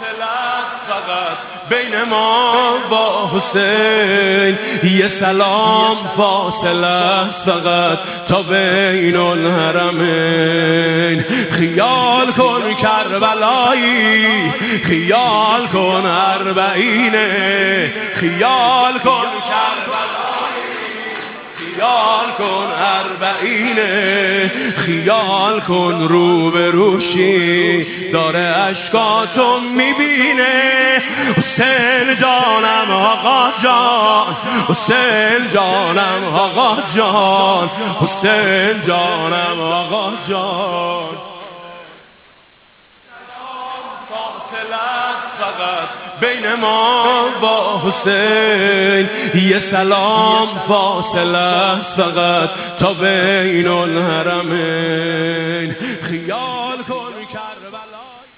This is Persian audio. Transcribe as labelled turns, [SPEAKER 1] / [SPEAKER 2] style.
[SPEAKER 1] فاصله است فقط بین ما با حسین، یه سلام فاصله است فقط تا بین الحرمین. خیال کن کربلایی، خیال کن اربعینه، خیال کن کربلایی، خیال کن اربعینه، خیال کن روبروشی داره اشکاتو میبینه. حسین جانم آقا جان، حسین جانم آقا جان، حسین جانم آقا جان. فاصله است فقط بین ما با حسین، یه سلام فاصله است فقط تا بین الحرمین. خیال